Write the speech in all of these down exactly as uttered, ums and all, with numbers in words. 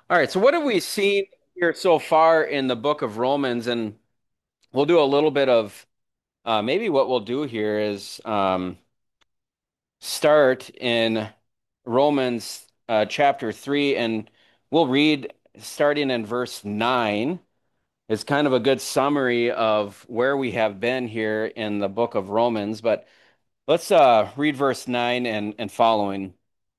All right, so what have we seen here so far in the book of Romans? And we'll do a little bit of uh, maybe what we'll do here is um, start in Romans uh, chapter three, and we'll read starting in verse nine. It's kind of a good summary of where we have been here in the book of Romans. But let's uh, read verse nine and, and following.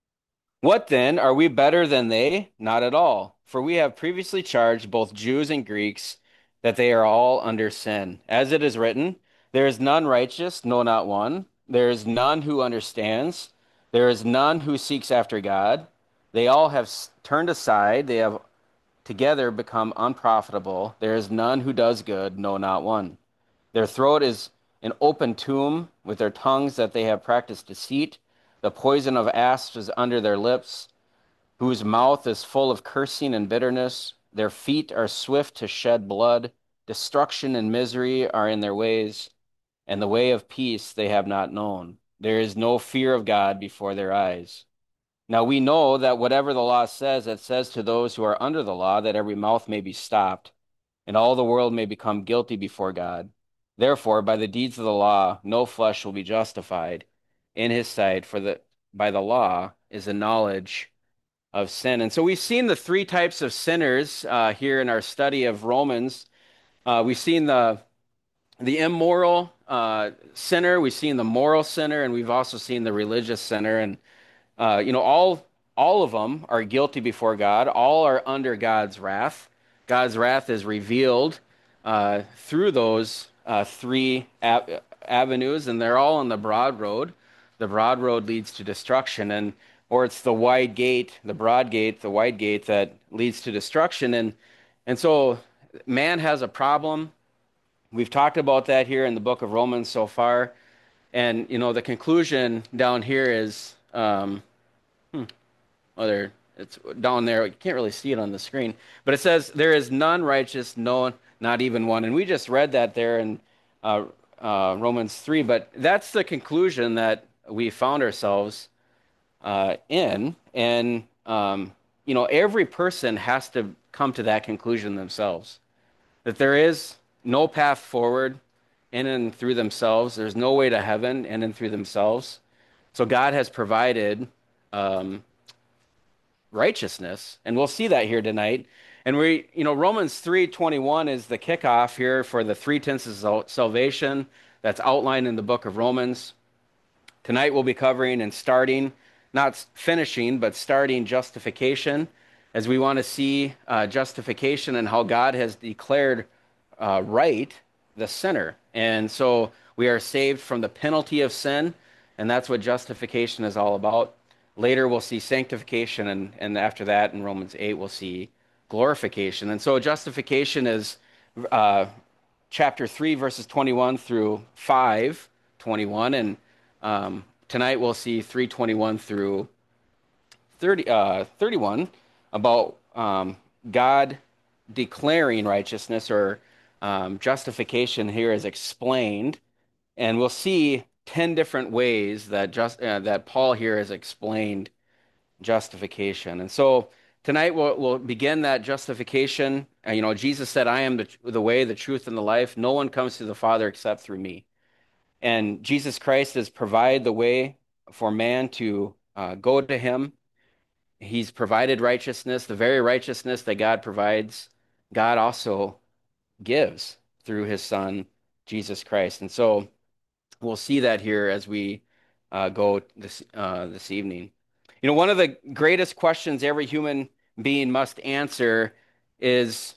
What then? Are we better than they? Not at all. For we have previously charged both Jews and Greeks that they are all under sin. As it is written, there is none righteous, no, not one. There is none who understands. There is none who seeks after God. They all have s- turned aside. They have together become unprofitable. There is none who does good, no, not one. Their throat is an open tomb. With their tongues that they have practiced deceit. The poison of asps is under their lips, whose mouth is full of cursing and bitterness. Their feet are swift to shed blood. Destruction and misery are in their ways, and the way of peace they have not known. There is no fear of God before their eyes. Now we know that whatever the law says, it says to those who are under the law that every mouth may be stopped, and all the world may become guilty before God. Therefore, by the deeds of the law, no flesh will be justified in his sight, for the by the law is a knowledge of sin. And so we've seen the three types of sinners uh, here in our study of Romans. Uh, we've seen the the immoral uh, sinner, we've seen the moral sinner, and we've also seen the religious sinner. And uh, you know, all all of them are guilty before God. All are under God's wrath. God's wrath is revealed uh, through those uh, three av- avenues, and they're all on the broad road. The broad road leads to destruction, and or it's the wide gate, the broad gate, the wide gate that leads to destruction. And and so man has a problem. We've talked about that here in the book of Romans so far, and you know the conclusion down here is. Um, Oh, there, it's down there. You can't really see it on the screen, but it says, "There is none righteous, no, not even one." And we just read that there in uh, uh, Romans three. But that's the conclusion that we found ourselves uh, in, and um, you know, every person has to come to that conclusion themselves. That there is no path forward in and through themselves. There's no way to heaven in and through themselves. So God has provided. Um, righteousness. And we'll see that here tonight. And we, you know, Romans three twenty-one is the kickoff here for the three tenses of salvation that's outlined in the book of Romans. Tonight we'll be covering and starting, not finishing, but starting justification, as we want to see uh, justification and how God has declared uh, right the sinner. And so we are saved from the penalty of sin, and that's what justification is all about. Later we'll see sanctification, and, and after that in Romans eight we'll see glorification. And so justification is uh, chapter three, verses twenty-one through five twenty-one, and um, tonight we'll see three twenty-one through thirty, uh, thirty-one about um, God declaring righteousness or um, justification here is explained, and we'll see ten different ways that just uh, that Paul here has explained justification. And so tonight we'll, we'll begin that justification. Uh, you know, Jesus said, "I am the, the way, the truth, and the life. No one comes to the Father except through me." And Jesus Christ has provided the way for man to uh, go to him. He's provided righteousness, the very righteousness that God provides, God also gives through his Son, Jesus Christ. And so we'll see that here as we uh, go this uh, this evening. You know, one of the greatest questions every human being must answer is,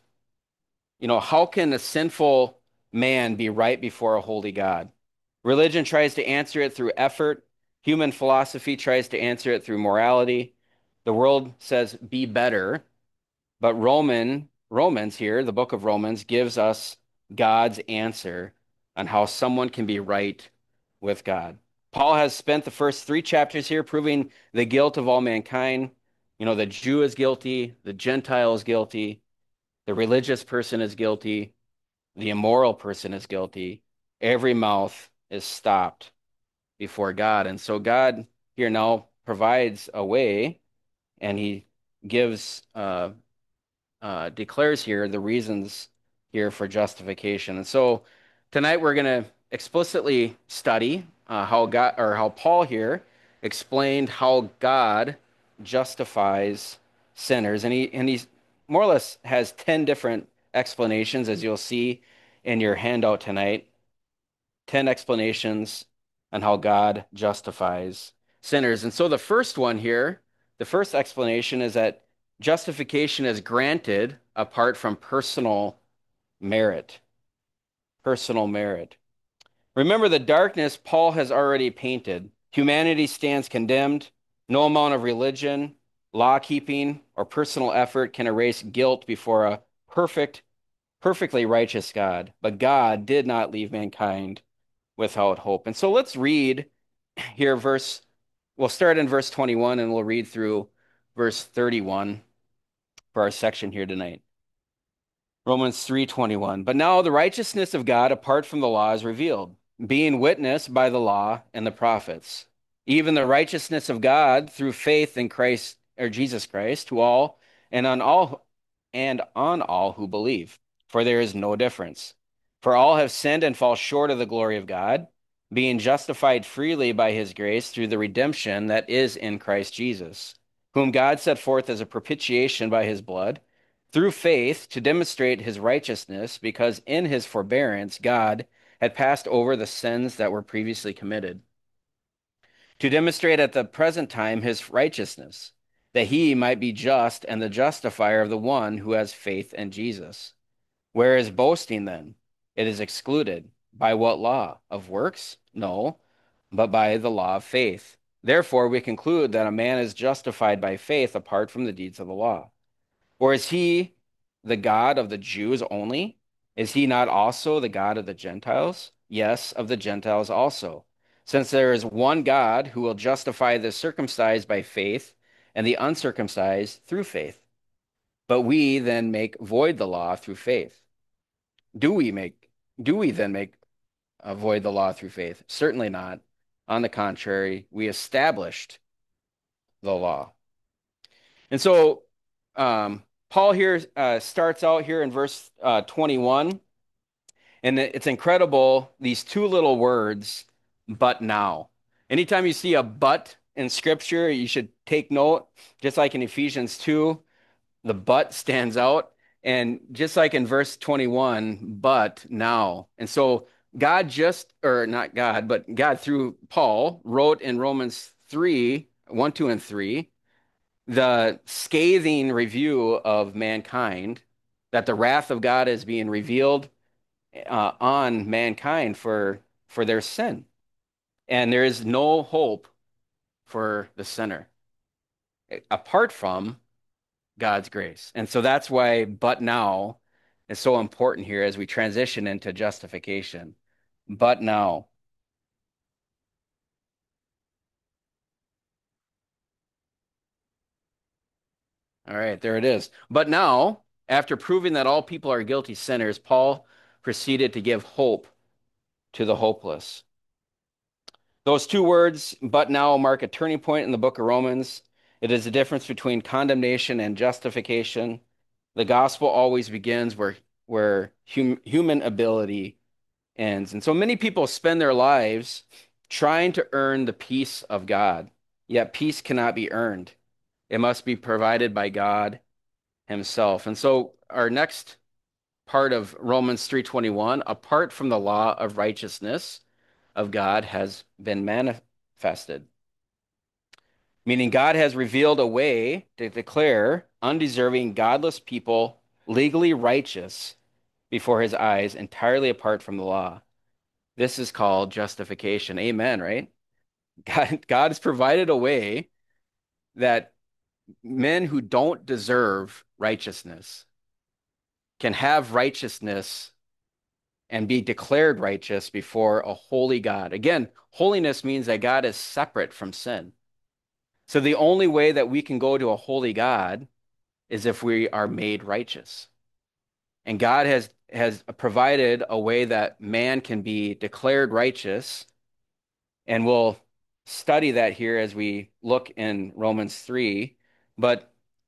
you know, how can a sinful man be right before a holy God? Religion tries to answer it through effort. Human philosophy tries to answer it through morality. The world says, be better. But Roman Romans here, the book of Romans, gives us God's answer on how someone can be right with God. Paul has spent the first three chapters here proving the guilt of all mankind. You know, the Jew is guilty, the Gentile is guilty, the religious person is guilty, the immoral person is guilty. Every mouth is stopped before God. And so God here now provides a way, and he gives uh, uh, declares here the reasons here for justification. And so tonight we're going to explicitly study uh, how God or how Paul here explained how God justifies sinners, and he and he's more or less has ten different explanations, as you'll see in your handout tonight. ten explanations on how God justifies sinners. And so the first one here, the first explanation is that justification is granted apart from personal merit. Personal merit. Remember the darkness Paul has already painted. Humanity stands condemned. No amount of religion, law keeping, or personal effort can erase guilt before a perfect, perfectly righteous God. But God did not leave mankind without hope. And so let's read here verse, we'll start in verse twenty-one and we'll read through verse thirty-one for our section here tonight. Romans three twenty-one. But now the righteousness of God apart from the law is revealed, being witnessed by the law and the prophets, even the righteousness of God through faith in Christ or Jesus Christ to all and on all and on all who believe. For there is no difference. For all have sinned and fall short of the glory of God, being justified freely by his grace through the redemption that is in Christ Jesus, whom God set forth as a propitiation by his blood through faith to demonstrate his righteousness, because in his forbearance God had passed over the sins that were previously committed, to demonstrate at the present time his righteousness, that he might be just and the justifier of the one who has faith in Jesus. Where is boasting then? It is excluded. By what law? Of works? No, but by the law of faith. Therefore, we conclude that a man is justified by faith apart from the deeds of the law. Or is he the God of the Jews only? Is he not also the God of the Gentiles? Yes, of the Gentiles also. Since there is one God who will justify the circumcised by faith and the uncircumcised through faith. But we then make void the law through faith. Do we make do we then make uh, void the law through faith? Certainly not. On the contrary, we established the law. And so um, Paul here uh, starts out here in verse uh, twenty-one, and it's incredible, these two little words, but now. Anytime you see a but in scripture, you should take note, just like in Ephesians two, the but stands out. And just like in verse twenty-one, but now. And so God just, or not God, but God through Paul wrote in Romans three, one, two, and three, the scathing review of mankind, that the wrath of God is being revealed uh, on mankind for for their sin, and there is no hope for the sinner apart from God's grace. And so that's why but now is so important here as we transition into justification. But now. All right, there it is. But now, after proving that all people are guilty sinners, Paul proceeded to give hope to the hopeless. Those two words, but now, mark a turning point in the book of Romans. It is the difference between condemnation and justification. The gospel always begins where, where hum, human ability ends. And so many people spend their lives trying to earn the peace of God, yet peace cannot be earned. It must be provided by God himself. And so our next part of Romans three twenty-one, apart from the law of righteousness of God has been manifested. Meaning God has revealed a way to declare undeserving, godless people legally righteous before his eyes, entirely apart from the law. This is called justification. Amen, right? God, God has provided a way that men who don't deserve righteousness can have righteousness and be declared righteous before a holy God. Again, holiness means that God is separate from sin. So the only way that we can go to a holy God is if we are made righteous. And God has has provided a way that man can be declared righteous, and we'll study that here as we look in Romans three. But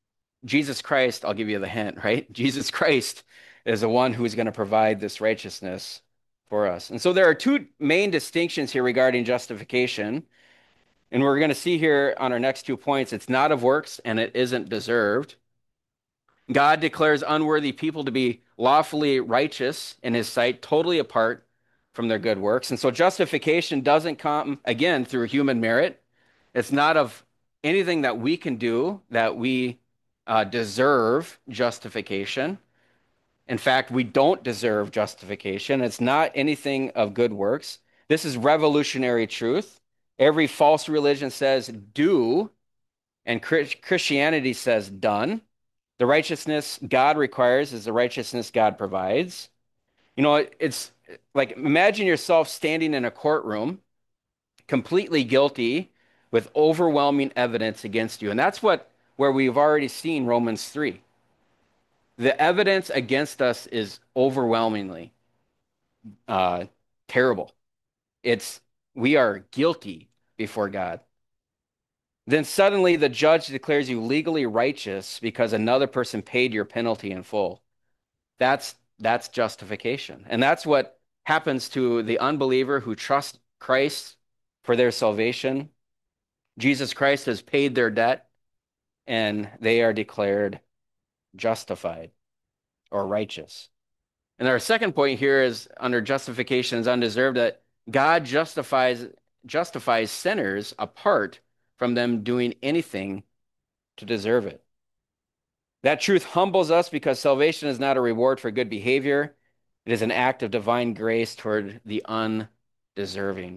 Jesus Christ, I'll give you the hint, right? Jesus Christ is the one who's going to provide this righteousness for us. And so there are two main distinctions here regarding justification. And we're going to see here on our next two points, it's not of works and it isn't deserved. God declares unworthy people to be lawfully righteous in his sight, totally apart from their good works. And so justification doesn't come, again, through human merit. It's not of anything that we can do that we uh, deserve justification. In fact, we don't deserve justification. It's not anything of good works. This is revolutionary truth. Every false religion says do, and Christianity says done. The righteousness God requires is the righteousness God provides. You know, it's like imagine yourself standing in a courtroom, completely guilty, with overwhelming evidence against you. And that's what where we've already seen Romans three. The evidence against us is overwhelmingly uh, terrible. It's we are guilty before God. Then suddenly the judge declares you legally righteous because another person paid your penalty in full. That's that's justification. And that's what happens to the unbeliever who trusts Christ for their salvation. Jesus Christ has paid their debt and they are declared justified or righteous. And our second point here is under justification is undeserved that God justifies justifies sinners apart from them doing anything to deserve it. That truth humbles us because salvation is not a reward for good behavior. It is an act of divine grace toward the undeserving.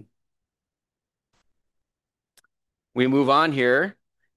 We move on here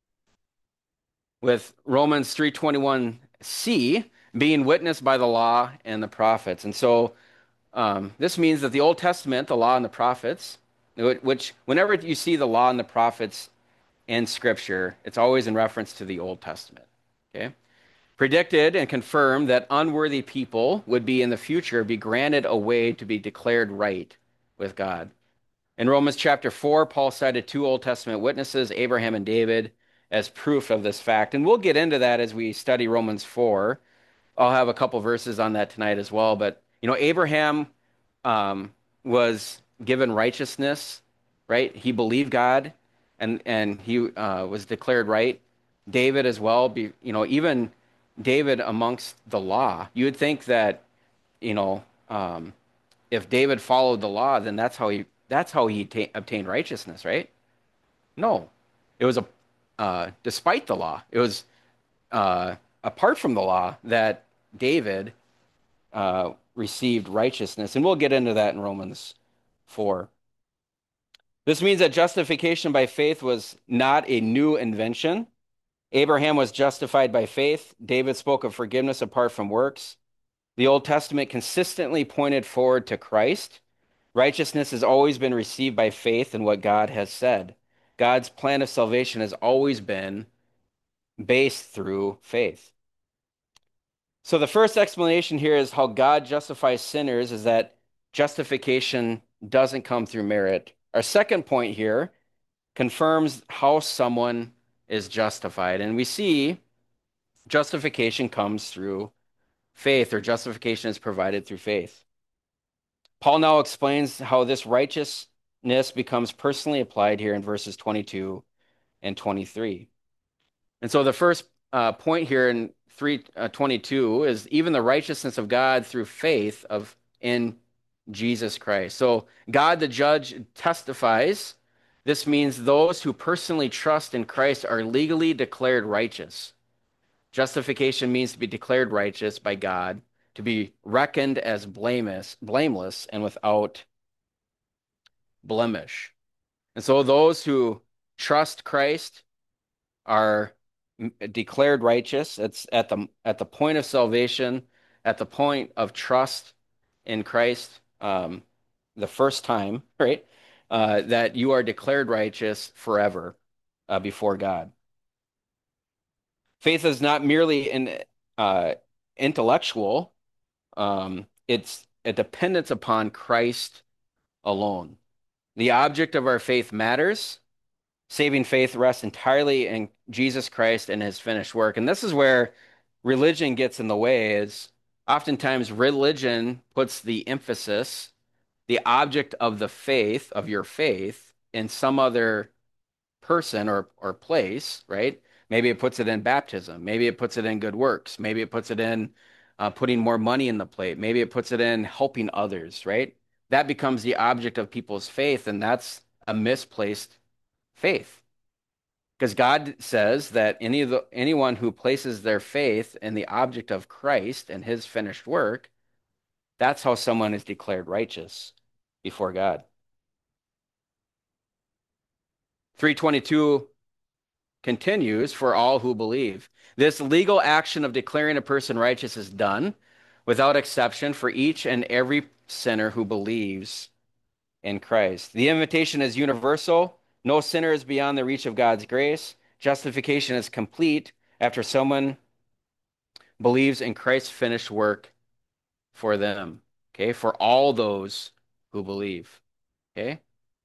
with Romans three twenty-one c being witnessed by the law and the prophets. And so um, this means that the Old Testament, the law and the prophets, which whenever you see the law and the prophets in Scripture, it's always in reference to the Old Testament. Okay? Predicted and confirmed that unworthy people would be in the future be granted a way to be declared right with God. In Romans chapter four, Paul cited two Old Testament witnesses, Abraham and David, as proof of this fact. And we'll get into that as we study Romans four. I'll have a couple verses on that tonight as well. But, you know, Abraham um, was given righteousness, right? He believed God and, and he uh, was declared right. David as well, be, you know, even David amongst the law. You would think that, you know, um, if David followed the law, then that's how he that's how he ta- obtained righteousness, right? No, it was a uh, despite the law. It was uh, apart from the law that David uh, received righteousness, and we'll get into that in Romans four. This means that justification by faith was not a new invention. Abraham was justified by faith. David spoke of forgiveness apart from works. The Old Testament consistently pointed forward to Christ. Righteousness has always been received by faith in what God has said. God's plan of salvation has always been based through faith. So the first explanation here is how God justifies sinners is that justification doesn't come through merit. Our second point here confirms how someone is justified. And we see justification comes through faith, or justification is provided through faith. Paul now explains how this righteousness becomes personally applied here in verses twenty-two and twenty-three. And so the first uh, point here in three twenty-two is even the righteousness of God through faith of in Jesus Christ. So God the judge testifies. This means those who personally trust in Christ are legally declared righteous. Justification means to be declared righteous by God, to be reckoned as blameless, blameless and without blemish. And so those who trust Christ are declared righteous. It's at the at the point of salvation, at the point of trust in Christ, um, the first time, right? Uh, that you are declared righteous forever uh, before God. Faith is not merely an uh, intellectual; um, it's a dependence upon Christ alone. The object of our faith matters. Saving faith rests entirely in Jesus Christ and his finished work. And this is where religion gets in the way, is oftentimes religion puts the emphasis, the object of the faith, of your faith, in some other person or or place, right? Maybe it puts it in baptism. Maybe it puts it in good works. Maybe it puts it in uh, putting more money in the plate. Maybe it puts it in helping others, right? That becomes the object of people's faith, and that's a misplaced faith. Because God says that any of the anyone who places their faith in the object of Christ and his finished work, that's how someone is declared righteous before God. three twenty-two continues for all who believe. This legal action of declaring a person righteous is done without exception for each and every sinner who believes in Christ. The invitation is universal. No sinner is beyond the reach of God's grace. Justification is complete after someone believes in Christ's finished work for them. Okay, for all those who believe. Okay.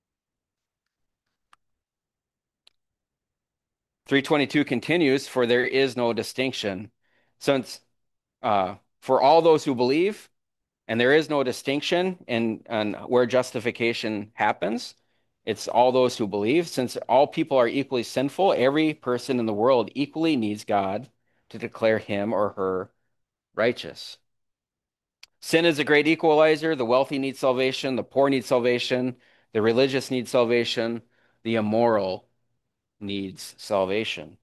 three twenty-two continues, for there is no distinction. Since uh, for all those who believe, and there is no distinction in, in where justification happens. It's all those who believe. Since all people are equally sinful, every person in the world equally needs God to declare him or her righteous. Sin is a great equalizer. The wealthy need salvation, the poor need salvation, the religious need salvation, the immoral needs salvation.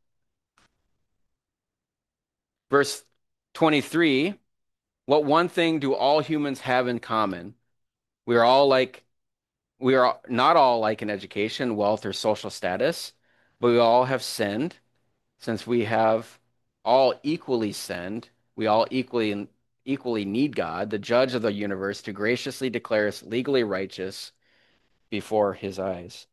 Verse twenty-three, what one thing do all humans have in common? We are all like We are not all like in education, wealth, or social status, but we all have sinned. Since we have all equally sinned, we all equally equally need God, the judge of the universe, to graciously declare us legally righteous before his eyes.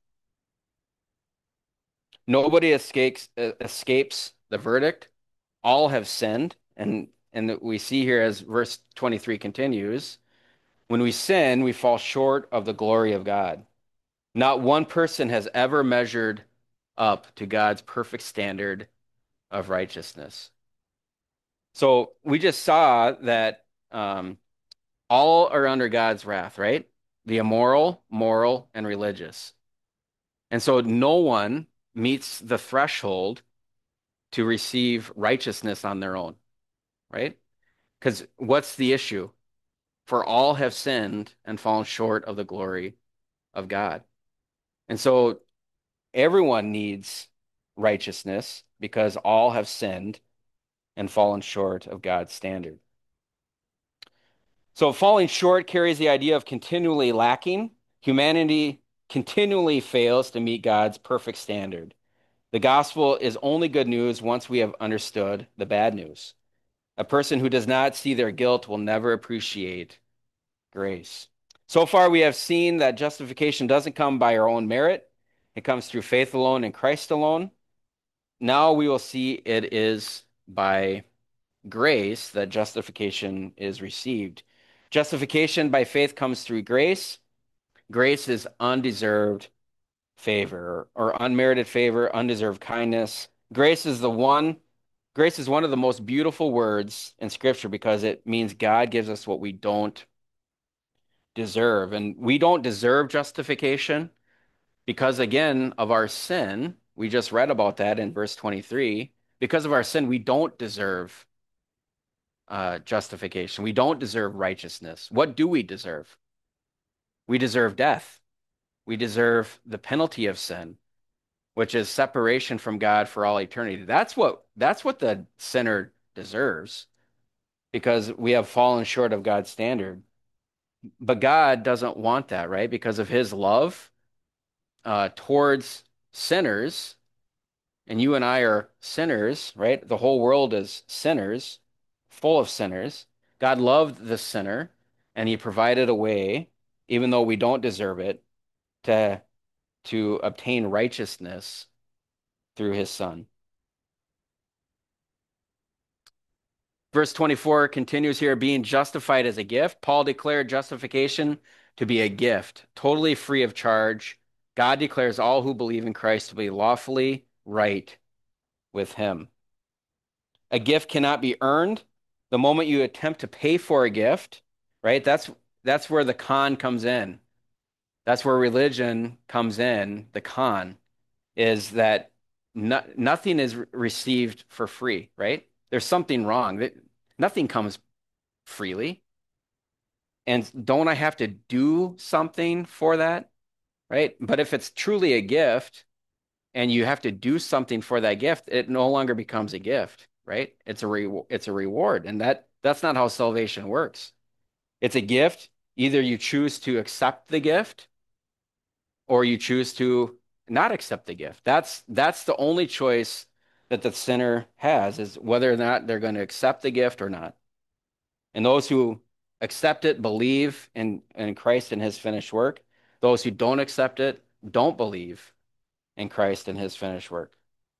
Nobody escapes uh, escapes the verdict. All have sinned, and and we see here as verse twenty-three continues, when we sin, we fall short of the glory of God. Not one person has ever measured up to God's perfect standard of righteousness. So we just saw that um, all are under God's wrath, right? The immoral, moral, and religious. And so no one meets the threshold to receive righteousness on their own, right? Because what's the issue? For all have sinned and fallen short of the glory of God. And so everyone needs righteousness because all have sinned and fallen short of God's standard. So falling short carries the idea of continually lacking. Humanity continually fails to meet God's perfect standard. The gospel is only good news once we have understood the bad news. A person who does not see their guilt will never appreciate grace. So far, we have seen that justification doesn't come by our own merit. It comes through faith alone in Christ alone. Now we will see it is by grace that justification is received. Justification by faith comes through grace. Grace is undeserved favor or unmerited favor, undeserved kindness. Grace is the one, grace is one of the most beautiful words in Scripture because it means God gives us what we don't deserve. And we don't deserve justification because, again, of our sin. We just read about that in verse twenty-three. Because of our sin, we don't deserve uh, justification. We don't deserve righteousness. What do we deserve? We deserve death. We deserve the penalty of sin, which is separation from God for all eternity. That's what that's what the sinner deserves because we have fallen short of God's standard. But God doesn't want that, right? Because of his love uh, towards sinners, and you and I are sinners, right? The whole world is sinners, full of sinners. God loved the sinner, and he provided a way, even though we don't deserve it, to to obtain righteousness through his son. Verse twenty-four continues here, being justified as a gift. Paul declared justification to be a gift, totally free of charge. God declares all who believe in Christ to be lawfully right with him. A gift cannot be earned. The moment you attempt to pay for a gift, right? That's that's where the con comes in. That's where religion comes in. The con is that no, nothing is re- received for free, right? There's something wrong. That nothing comes freely. And don't I have to do something for that, right? But if it's truly a gift and you have to do something for that gift, it no longer becomes a gift, right? It's a re it's a reward, and that that's not how salvation works. It's a gift. Either you choose to accept the gift or you choose to not accept the gift. That's that's the only choice that the sinner has, is whether or not they're going to accept the gift or not. And those who accept it believe in, in Christ and his finished work. Those who don't accept it don't believe in Christ and his finished work.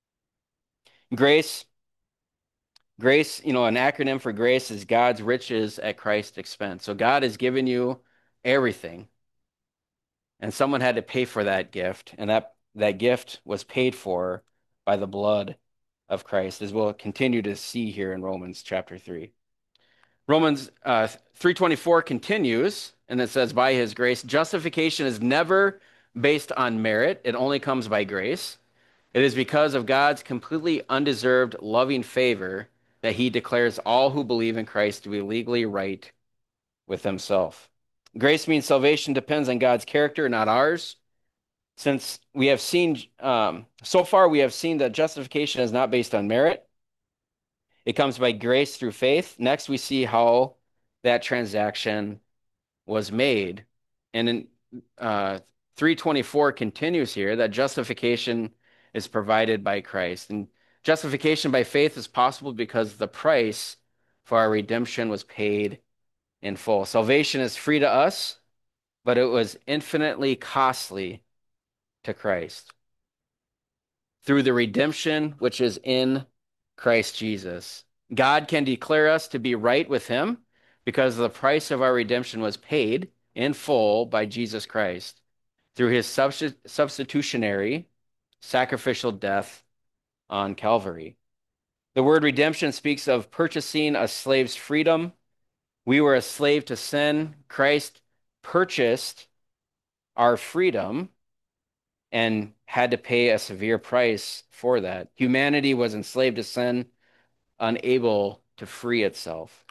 Grace, grace, you know, an acronym for grace is God's riches at Christ's expense. So God has given you everything, and someone had to pay for that gift, and that that gift was paid for by the blood of Christ, as we'll continue to see here in Romans chapter three. Romans uh, three twenty-four continues, and it says, by his grace, justification is never based on merit. It only comes by grace. It is because of God's completely undeserved loving favor that he declares all who believe in Christ to be legally right with himself. Grace means salvation depends on God's character, not ours. Since we have seen, um, so far we have seen that justification is not based on merit. It comes by grace through faith. Next, we see how that transaction was made. And in uh, three twenty-four continues here that justification is provided by Christ. And justification by faith is possible because the price for our redemption was paid in full. Salvation is free to us, but it was infinitely costly to Christ through the redemption which is in Christ Jesus. God can declare us to be right with him because the price of our redemption was paid in full by Jesus Christ through his substitutionary sacrificial death on Calvary. The word redemption speaks of purchasing a slave's freedom. We were a slave to sin. Christ purchased our freedom and had to pay a severe price for that. Humanity was enslaved to sin, unable to free itself.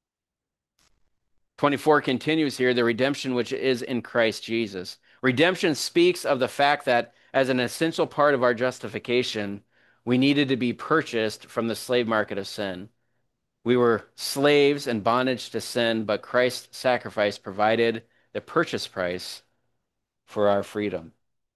twenty-four continues here, the redemption which is in Christ Jesus. Redemption speaks of the fact that as an essential part of our justification, we needed to be purchased from the slave market of sin. We were slaves in bondage to sin, but Christ's sacrifice provided the purchase price for our freedom.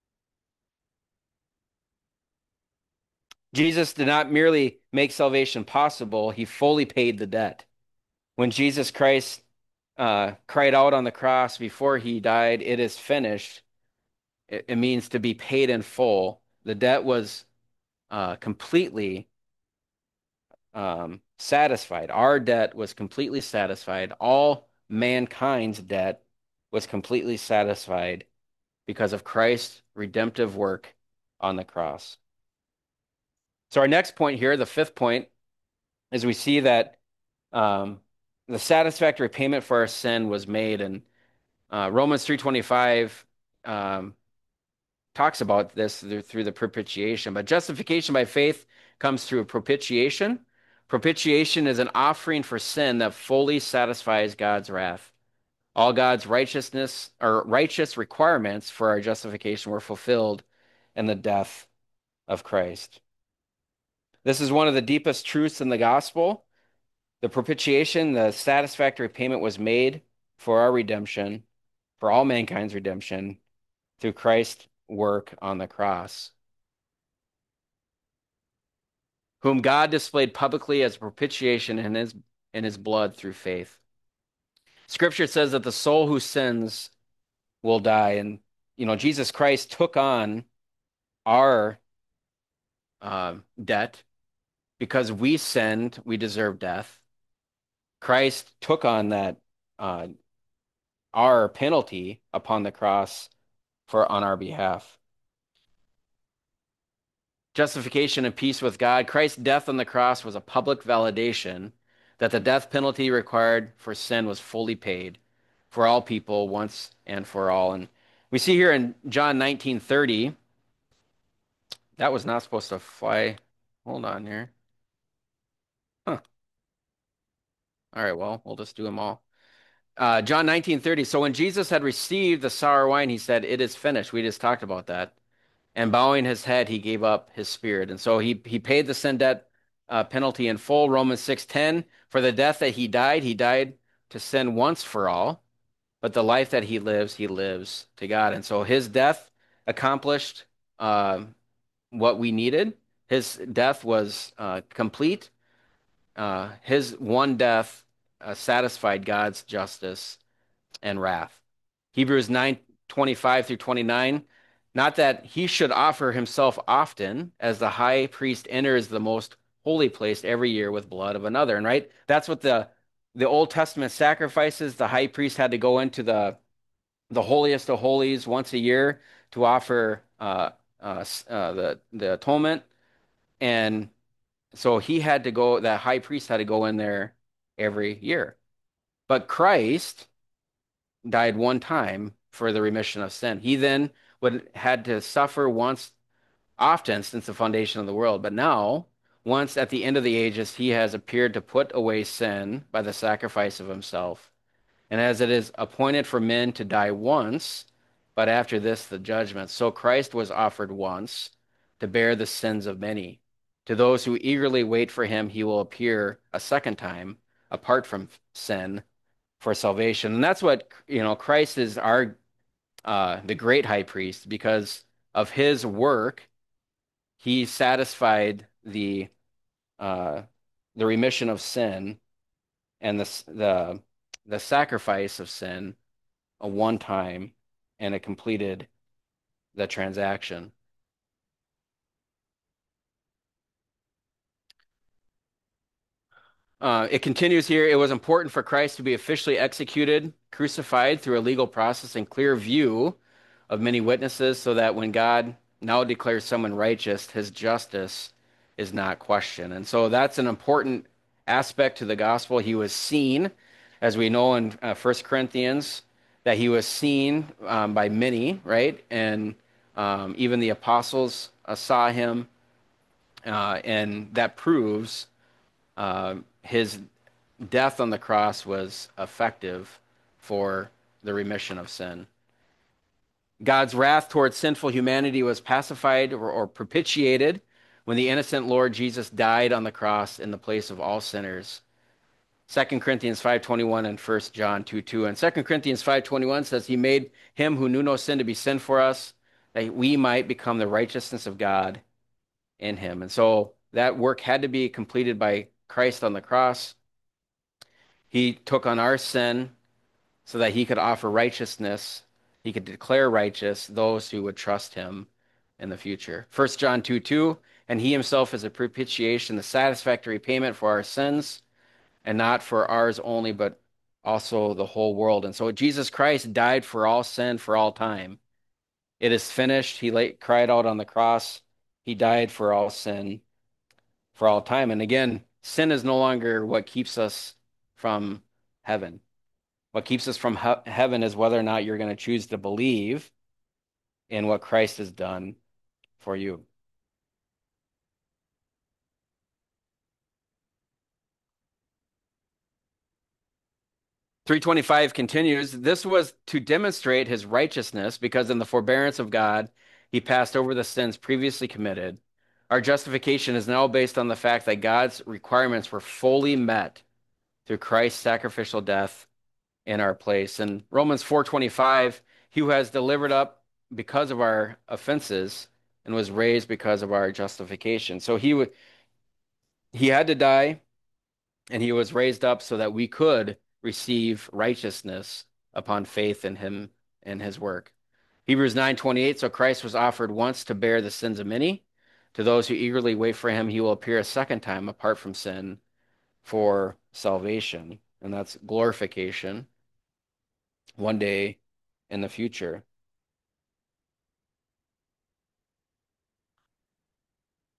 Jesus did not merely make salvation possible, he fully paid the debt. When Jesus Christ uh, cried out on the cross before he died, it is finished, it, it means to be paid in full. The debt was uh, completely um, satisfied. Our debt was completely satisfied. All mankind's debt was completely satisfied because of Christ's redemptive work on the cross. So our next point here, the fifth point, is we see that um, the satisfactory payment for our sin was made, and uh, Romans three twenty-five um, talks about this through, through the propitiation. But justification by faith comes through propitiation. Propitiation is an offering for sin that fully satisfies God's wrath. All God's righteousness or righteous requirements for our justification were fulfilled in the death of Christ. This is one of the deepest truths in the gospel. The propitiation, the satisfactory payment was made for our redemption, for all mankind's redemption, through Christ's work on the cross, whom God displayed publicly as propitiation in his, in his blood through faith. Scripture says that the soul who sins will die. And, you know, Jesus Christ took on our uh, debt because we sinned, we deserve death. Christ took on that uh, our penalty upon the cross for on our behalf. justification and peace with God. Christ's death on the cross was a public validation that the death penalty required for sin was fully paid for all people once and for all. And we see here in John nineteen thirty, that was not supposed to fly. Hold on here. Huh. All right, well, we'll just do them all. Uh, John nineteen thirty. So when Jesus had received the sour wine, he said, "It is finished." We just talked about that. And bowing his head, he gave up his spirit. And so he he paid the sin debt uh, penalty in full. Romans six ten. For the death that he died, he died to sin once for all, but the life that he lives, he lives to God. And so his death accomplished uh, what we needed. His death was uh, complete. Uh, his one death uh, satisfied God's justice and wrath. Hebrews nine twenty-five through twenty-nine. Not that he should offer himself often, as the high priest enters the most holy place every year with blood of another. And right, that's what the the Old Testament sacrifices. The high priest had to go into the the holiest of holies once a year to offer uh, uh, uh, the the atonement, and so he had to go. That high priest had to go in there every year. But Christ died one time for the remission of sin. He then would had to suffer once often since the foundation of the world. But now, once at the end of the ages, he has appeared to put away sin by the sacrifice of himself. And as it is appointed for men to die once, but after this the judgment, so Christ was offered once to bear the sins of many. To those who eagerly wait for him, he will appear a second time, apart from sin, for salvation. And that's what, you know, Christ is our uh the great high priest because of his work. He satisfied the uh the remission of sin and the the the sacrifice of sin a one time, and it completed the transaction. Uh, it continues here. It was important for Christ to be officially executed, crucified through a legal process in clear view of many witnesses, so that when God now declares someone righteous, his justice is not questioned. And so that's an important aspect to the gospel. He was seen, as we know in uh, First Corinthians, that he was seen um, by many, right? And um, even the apostles uh, saw him, uh, and that proves uh, his death on the cross was effective for the remission of sin. God's wrath towards sinful humanity was pacified or, or propitiated when the innocent Lord Jesus died on the cross in the place of all sinners. Second Corinthians five twenty-one and First John two two. And Second Corinthians five twenty-one says, He made him who knew no sin to be sin for us, that we might become the righteousness of God in him. And so that work had to be completed by Christ on the cross. He took on our sin so that he could offer righteousness. He could declare righteous those who would trust him in the future. First John two two, and he himself is a propitiation, the satisfactory payment for our sins, and not for ours only, but also the whole world. And so Jesus Christ died for all sin for all time. It is finished. He lay, cried out on the cross. He died for all sin for all time. And again, sin is no longer what keeps us from heaven. What keeps us from he- heaven is whether or not you're going to choose to believe in what Christ has done for you. three twenty-five continues, this was to demonstrate his righteousness because in the forbearance of God, he passed over the sins previously committed. Our justification is now based on the fact that God's requirements were fully met through Christ's sacrificial death in our place. In Romans four twenty-five, he who has delivered up because of our offenses and was raised because of our justification. So he would he had to die and he was raised up so that we could receive righteousness upon faith in him and his work. Hebrews nine twenty-eight, so Christ was offered once to bear the sins of many. To those who eagerly wait for him, he will appear a second time apart from sin for salvation. And that's glorification one day in the future.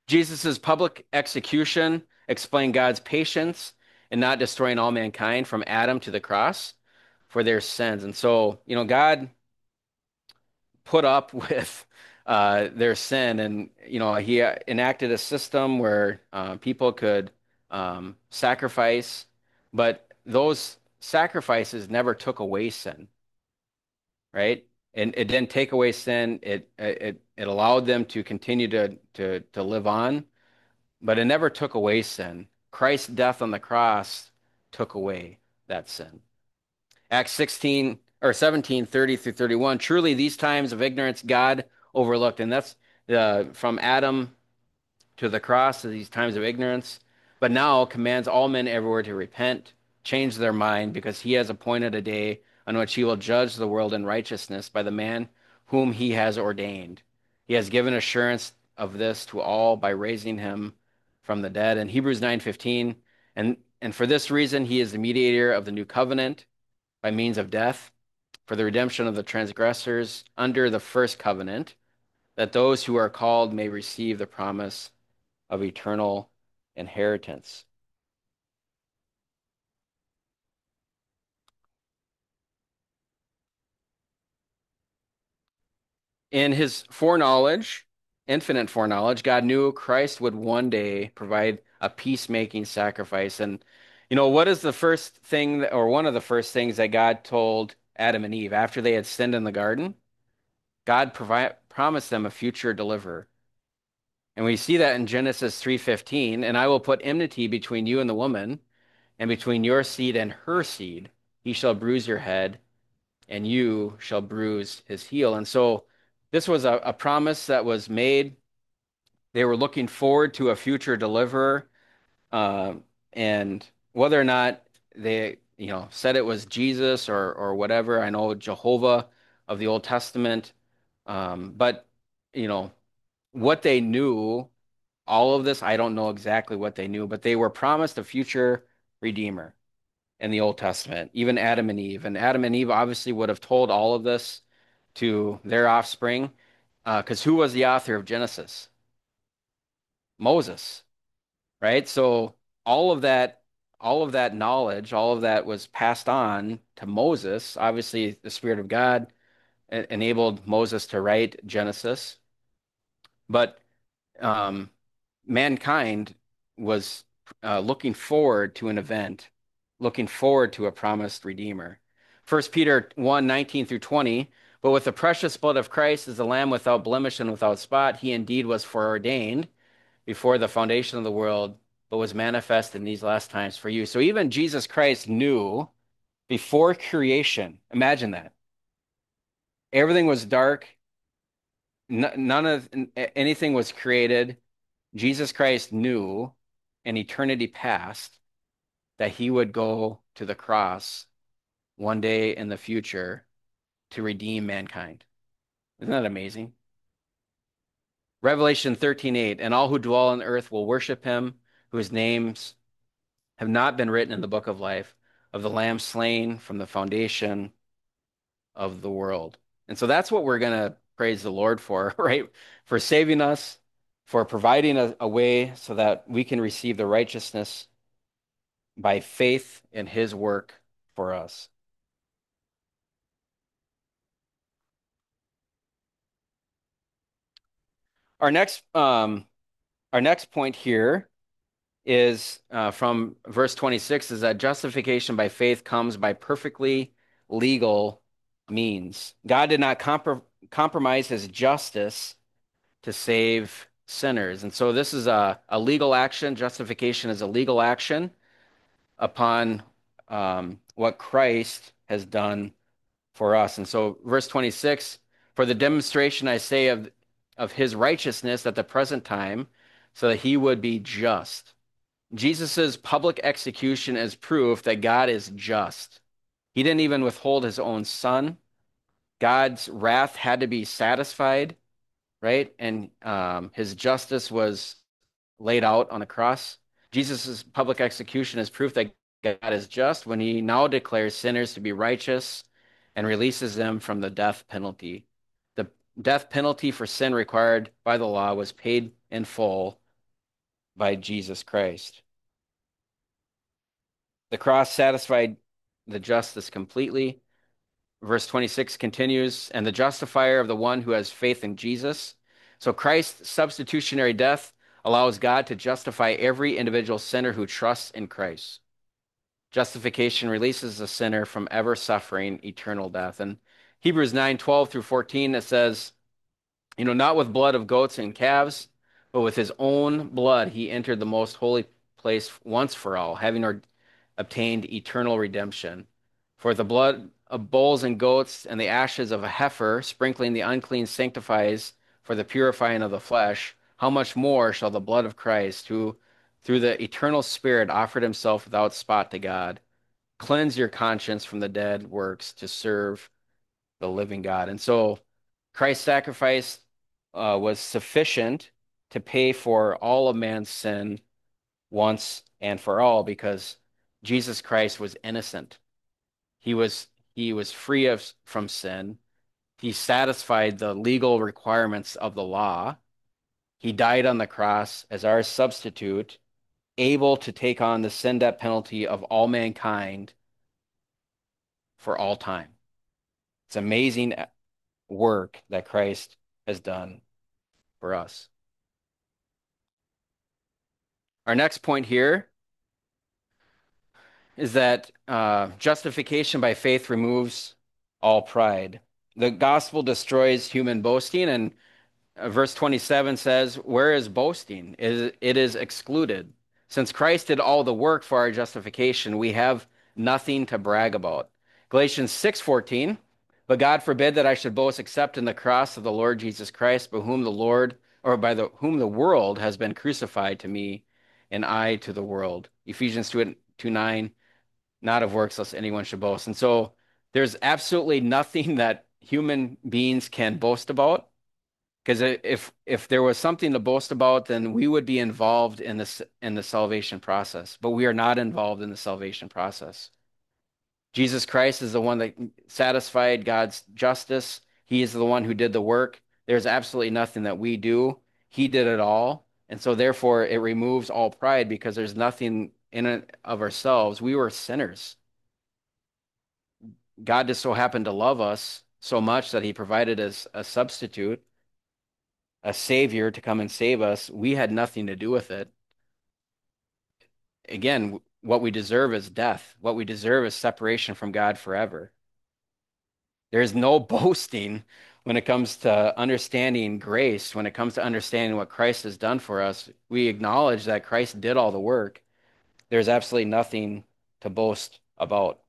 Jesus's public execution explained God's patience in not destroying all mankind from Adam to the cross for their sins. And so, you know, God put up with uh, their sin, and you know, He enacted a system where uh, people could um, sacrifice, but those sacrifices never took away sin, right? And it didn't take away sin. It it it allowed them to continue to to to live on, but it never took away sin. Christ's death on the cross took away that sin. Acts sixteen or seventeen thirty through thirty-one. Truly, these times of ignorance God overlooked. And that's uh, from Adam to the cross to these times of ignorance. But now commands all men everywhere to repent, change their mind, because he has appointed a day on which he will judge the world in righteousness by the man whom he has ordained. He has given assurance of this to all by raising him from the dead. In Hebrews nine fifteen, and and for this reason he is the mediator of the new covenant by means of death for the redemption of the transgressors under the first covenant, that those who are called may receive the promise of eternal inheritance. In his foreknowledge, infinite foreknowledge, God knew Christ would one day provide a peacemaking sacrifice. And, you know, what is the first thing, that, or one of the first things that God told Adam and Eve after they had sinned in the garden? God provide, promised them a future deliverer. And we see that in Genesis three fifteen, and I will put enmity between you and the woman, and between your seed and her seed. He shall bruise your head, and you shall bruise his heel. And so this was a, a promise that was made. They were looking forward to a future deliverer. Uh, and whether or not they, you know, said it was Jesus or or whatever, I know Jehovah of the Old Testament. Um, but you know, what they knew, all of this, I don't know exactly what they knew, but they were promised a future redeemer in the Old Testament, even Adam and Eve. And Adam and Eve obviously would have told all of this to their offspring, because uh, who was the author of Genesis? Moses, right? So all of that, all of that knowledge, all of that was passed on to Moses. Obviously, the Spirit of God e- enabled Moses to write Genesis, but um, mankind was uh, looking forward to an event, looking forward to a promised Redeemer. First Peter one nineteen through twenty. But with the precious blood of Christ as the Lamb without blemish and without spot, he indeed was foreordained before the foundation of the world, but was manifest in these last times for you. So even Jesus Christ knew before creation. Imagine that. Everything was dark. None of anything was created. Jesus Christ knew in eternity past that he would go to the cross one day in the future to redeem mankind. Isn't that amazing? Revelation thirteen eight, and all who dwell on earth will worship him, whose names have not been written in the book of life of the Lamb slain from the foundation of the world. And so that's what we're going to praise the Lord for, right? For saving us, for providing a, a way so that we can receive the righteousness by faith in his work for us. Our next um our next point here is uh, from verse twenty-six is that justification by faith comes by perfectly legal means. God did not compr compromise his justice to save sinners. And so this is a, a legal action. Justification is a legal action upon um, what Christ has done for us. And so verse twenty-six, for the demonstration I say of of his righteousness at the present time, so that he would be just. Jesus's public execution is proof that God is just. He didn't even withhold his own son. God's wrath had to be satisfied, right? And um, his justice was laid out on the cross. Jesus' public execution is proof that God is just when he now declares sinners to be righteous and releases them from the death penalty. The death penalty for sin required by the law was paid in full by Jesus Christ. The cross satisfied the justice completely. Verse twenty-six continues, and the justifier of the one who has faith in Jesus. So Christ's substitutionary death allows God to justify every individual sinner who trusts in Christ. Justification releases the sinner from ever suffering eternal death. And Hebrews nine twelve through fourteen, it says, you know, not with blood of goats and calves, but with his own blood he entered the most holy place once for all, having or obtained eternal redemption. For the blood of bulls and goats and the ashes of a heifer, sprinkling the unclean, sanctifies for the purifying of the flesh. How much more shall the blood of Christ, who through the eternal Spirit offered himself without spot to God, cleanse your conscience from the dead works to serve the living God? And so Christ's sacrifice uh, was sufficient to pay for all of man's sin once and for all, because Jesus Christ was innocent. He was he was free of from sin. He satisfied the legal requirements of the law. He died on the cross as our substitute, able to take on the sin debt penalty of all mankind for all time. It's amazing work that Christ has done for us. Our next point here is that uh, justification by faith removes all pride. The gospel destroys human boasting, and uh, verse twenty-seven says, where is boasting? It is, it is excluded. Since Christ did all the work for our justification, we have nothing to brag about. Galatians six fourteen, but God forbid that I should boast except in the cross of the Lord Jesus Christ, by whom the Lord, or by the whom the world has been crucified to me, and I to the world. Ephesians two, two nine, not of works, lest anyone should boast. And so there's absolutely nothing that human beings can boast about, because if if there was something to boast about, then we would be involved in this in the salvation process. But we are not involved in the salvation process. Jesus Christ is the one that satisfied God's justice. He is the one who did the work. There's absolutely nothing that we do. He did it all. And so therefore it removes all pride, because there's nothing in it of ourselves. We were sinners. God just so happened to love us so much that he provided us a substitute, a savior to come and save us. We had nothing to do with it. Again, what we deserve is death. What we deserve is separation from God forever. There is no boasting when it comes to understanding grace, when it comes to understanding what Christ has done for us. We acknowledge that Christ did all the work. There's absolutely nothing to boast about.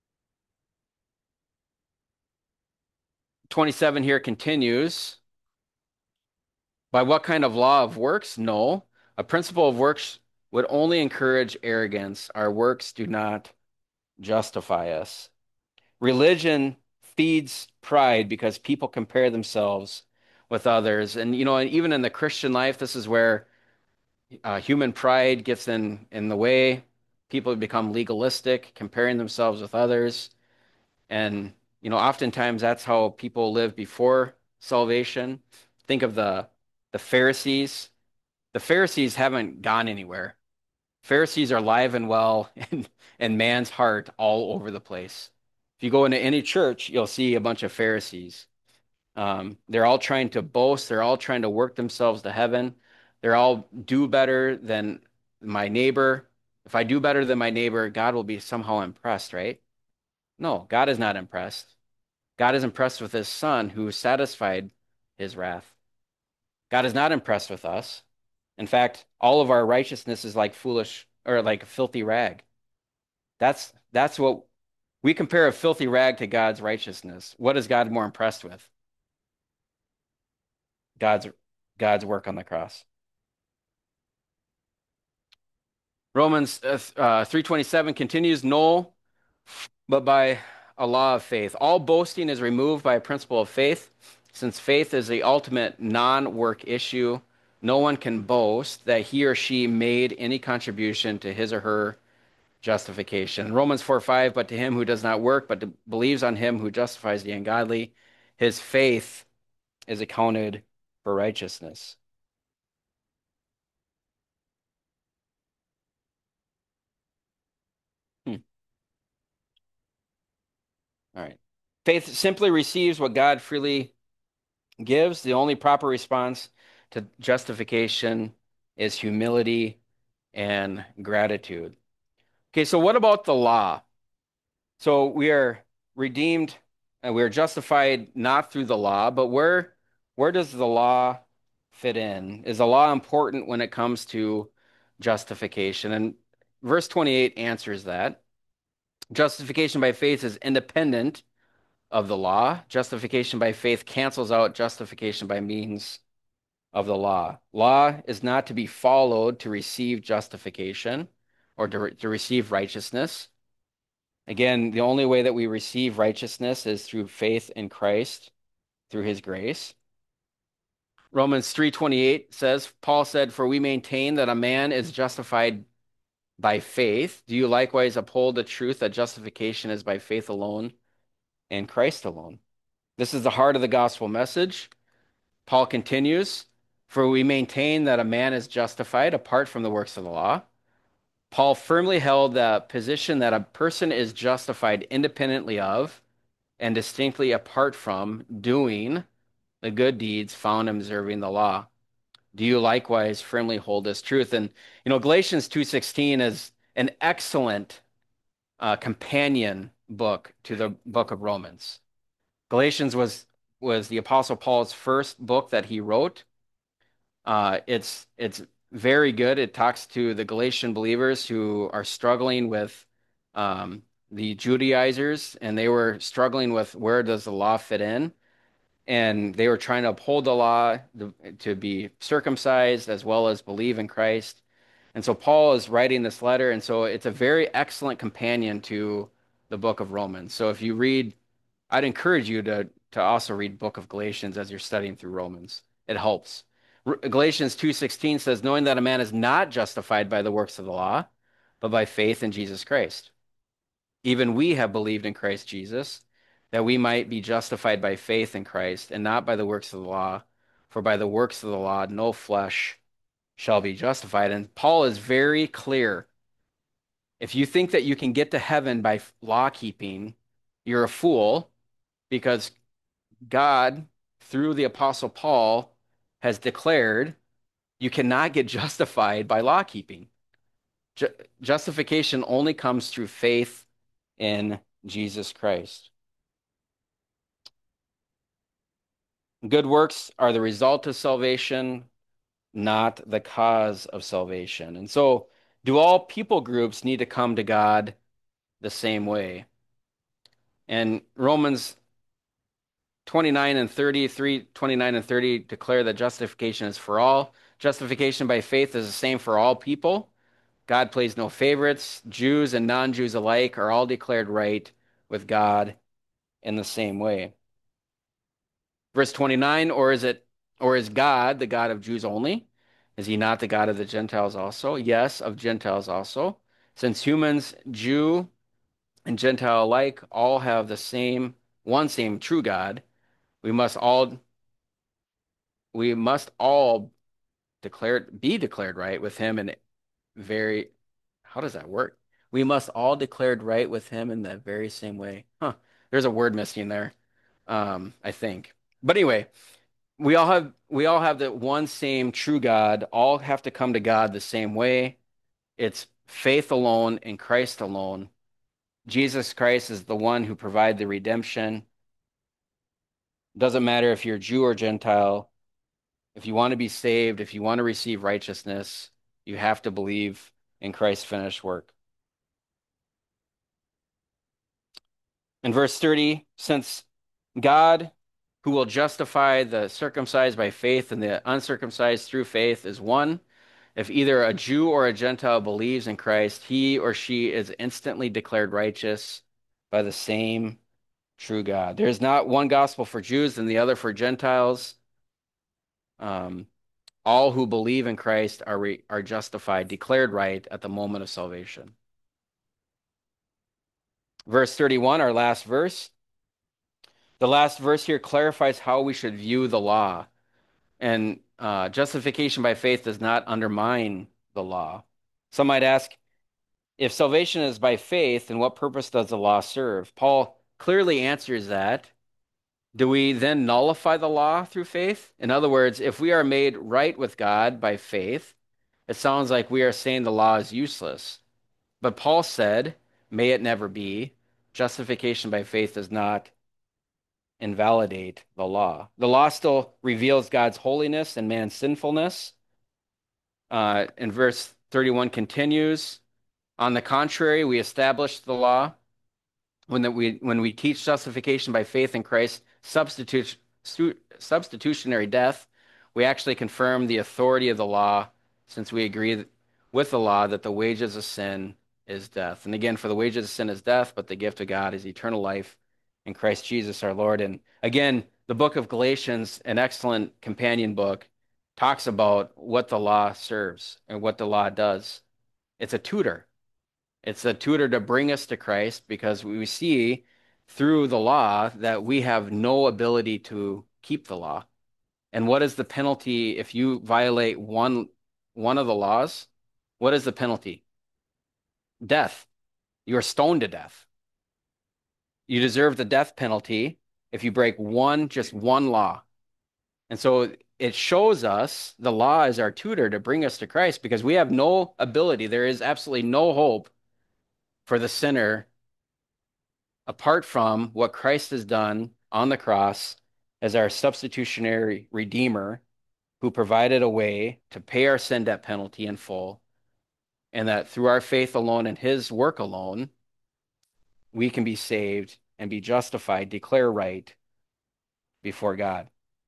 twenty-seven here continues. By what kind of law of works? No. A principle of works would only encourage arrogance. Our works do not justify us. Religion feeds pride because people compare themselves with others. And, you know, and even in the Christian life, this is where uh, human pride gets in, in the way. People become legalistic, comparing themselves with others. And, you know, oftentimes that's how people live before salvation. Think of the the Pharisees. The Pharisees haven't gone anywhere. Pharisees are alive and well in, in man's heart all over the place. If you go into any church, you'll see a bunch of Pharisees. Um, they're all trying to boast. They're all trying to work themselves to heaven. They're all do better than my neighbor. If I do better than my neighbor, God will be somehow impressed, right? No, God is not impressed. God is impressed with his son who satisfied his wrath. God is not impressed with us. In fact, all of our righteousness is like foolish or like a filthy rag. That's that's what we compare, a filthy rag to God's righteousness. What is God more impressed with? God's God's work on the cross. Romans uh, uh, three twenty-seven continues, no, but by a law of faith. All boasting is removed by a principle of faith. Since faith is the ultimate non-work issue, no one can boast that he or she made any contribution to his or her justification. Romans four five, but to him who does not work, but believes on him who justifies the ungodly, his faith is accounted for righteousness. Faith simply receives what God freely gives. The only proper response to justification is humility and gratitude. Okay, so what about the law? So we are redeemed and we are justified not through the law, but where where does the law fit in? Is the law important when it comes to justification? And verse twenty-eight answers that. Justification by faith is independent of the law. Justification by faith cancels out justification by means of the law. Law is not to be followed to receive justification or to, re- to receive righteousness. Again, the only way that we receive righteousness is through faith in Christ, through his grace. Romans three twenty-eight says, Paul said, "For we maintain that a man is justified by faith. Do you likewise uphold the truth that justification is by faith alone and Christ alone?" This is the heart of the gospel message. Paul continues, "For we maintain that a man is justified apart from the works of the law." Paul firmly held the position that a person is justified independently of and distinctly apart from doing the good deeds found in observing the law. Do you likewise firmly hold this truth? And you know, Galatians two sixteen is an excellent uh, companion book to the book of Romans. Galatians was was the Apostle Paul's first book that he wrote. Uh, it's it's very good. It talks to the Galatian believers who are struggling with um, the Judaizers, and they were struggling with where does the law fit in, and they were trying to uphold the law to, to be circumcised as well as believe in Christ. And so Paul is writing this letter, and so it's a very excellent companion to the book of Romans. So if you read, I'd encourage you to to also read book of Galatians as you're studying through Romans. It helps. R- Galatians two sixteen says, "Knowing that a man is not justified by the works of the law, but by faith in Jesus Christ. Even we have believed in Christ Jesus, that we might be justified by faith in Christ and not by the works of the law. For by the works of the law, no flesh shall be justified." And Paul is very clear. If you think that you can get to heaven by law keeping, you're a fool because God, through the Apostle Paul, has declared you cannot get justified by law keeping. Ju justification only comes through faith in Jesus Christ. Good works are the result of salvation, not the cause of salvation. And so, do all people groups need to come to God the same way? And Romans twenty-nine and thirty-three, twenty-nine and thirty declare that justification is for all. Justification by faith is the same for all people. God plays no favorites. Jews and non-Jews alike are all declared right with God in the same way. Verse twenty-nine, or is it, or is God the God of Jews only? Is he not the God of the Gentiles also? Yes, of Gentiles also. Since humans, Jew and Gentile alike, all have the same, one same true God, we must all we must all declared be declared right with him in very how does that work? We must all declared right with him in the very same way. Huh. There's a word missing there. Um, I think. But anyway, we all have we all have the one same true God, all have to come to God the same way. It's faith alone in Christ alone. Jesus Christ is the one who provided the redemption. Doesn't matter if you're Jew or Gentile. If you want to be saved, if you want to receive righteousness, you have to believe in Christ's finished work. In verse thirty, since God, who will justify the circumcised by faith and the uncircumcised through faith, is one, if either a Jew or a Gentile believes in Christ, he or she is instantly declared righteous by the same true God. There is not one gospel for Jews and the other for Gentiles. Um, all who believe in Christ are re are justified, declared right at the moment of salvation. Verse thirty-one, our last verse. The last verse here clarifies how we should view the law. And uh, justification by faith does not undermine the law. Some might ask, if salvation is by faith, then what purpose does the law serve? Paul clearly answers that. Do we then nullify the law through faith? In other words, if we are made right with God by faith, it sounds like we are saying the law is useless. But Paul said, may it never be. Justification by faith does not invalidate the law. The law still reveals God's holiness and man's sinfulness. Uh, and verse thirty-one continues, on the contrary, we establish the law when that we when we teach justification by faith in Christ, substitute, substitutionary death, we actually confirm the authority of the law, since we agree with the law that the wages of sin is death. And again, for the wages of sin is death, but the gift of God is eternal life in Christ Jesus our Lord. And again, the book of Galatians, an excellent companion book, talks about what the law serves and what the law does. It's a tutor. It's a tutor to bring us to Christ because we see through the law that we have no ability to keep the law. And what is the penalty if you violate one one of the laws? What is the penalty? Death. You are stoned to death. You deserve the death penalty if you break one, just one law. And so it shows us the law is our tutor to bring us to Christ because we have no ability. There is absolutely no hope for the sinner apart from what Christ has done on the cross as our substitutionary redeemer who provided a way to pay our sin debt penalty in full, and that through our faith alone and his work alone, we can be saved and be justified, declare right before God.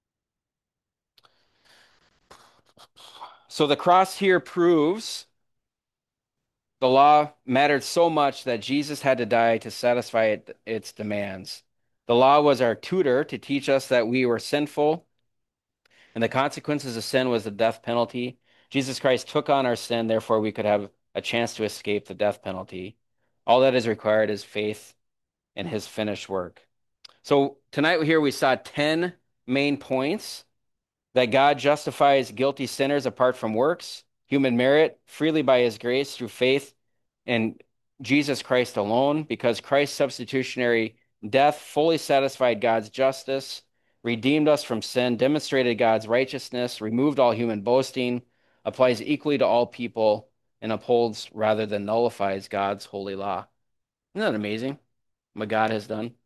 So the cross here proves the law mattered so much that Jesus had to die to satisfy it, its demands. The law was our tutor to teach us that we were sinful, and the consequences of sin was the death penalty. Jesus Christ took on our sin, therefore we could have a chance to escape the death penalty. All that is required is faith in his finished work. So tonight here we saw ten main points: that God justifies guilty sinners apart from works, human merit, freely by his grace through faith in Jesus Christ alone, because Christ's substitutionary death fully satisfied God's justice, redeemed us from sin, demonstrated God's righteousness, removed all human boasting, applies equally to all people, and upholds rather than nullifies God's holy law. Isn't that amazing what God has done?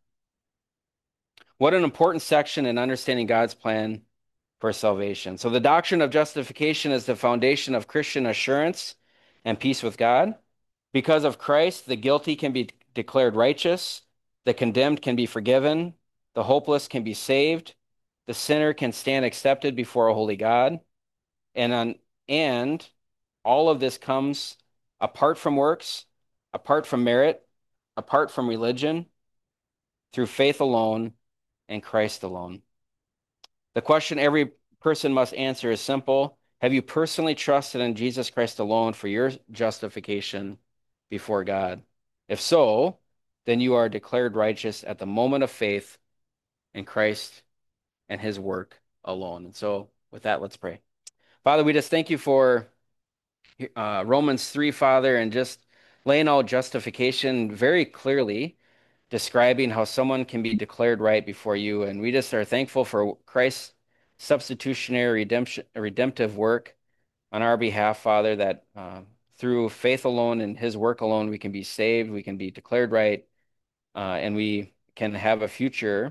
What an important section in understanding God's plan for salvation. So the doctrine of justification is the foundation of Christian assurance and peace with God. Because of Christ, the guilty can be declared righteous, the condemned can be forgiven, the hopeless can be saved, the sinner can stand accepted before a holy God, and on, and all of this comes apart from works, apart from merit, apart from religion, through faith alone and Christ alone. The question every person must answer is simple. Have you personally trusted in Jesus Christ alone for your justification before God? If so, then you are declared righteous at the moment of faith in Christ and his work alone. And so with that, let's pray. Father, we just thank you for uh, Romans three, Father, and just laying out justification very clearly, describing how someone can be declared right before you. And we just are thankful for Christ's substitutionary redemption, redemptive work on our behalf, Father, that uh, through faith alone and his work alone, we can be saved, we can be declared right, uh, and we can have a future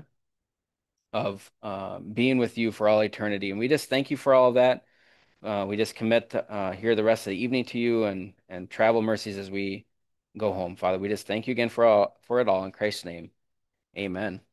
of uh, being with you for all eternity. And we just thank you for all of that. Uh, we just commit uh, here the rest of the evening to you and and travel mercies as we go home, Father. We just thank you again for all for it all in Christ's name. Amen.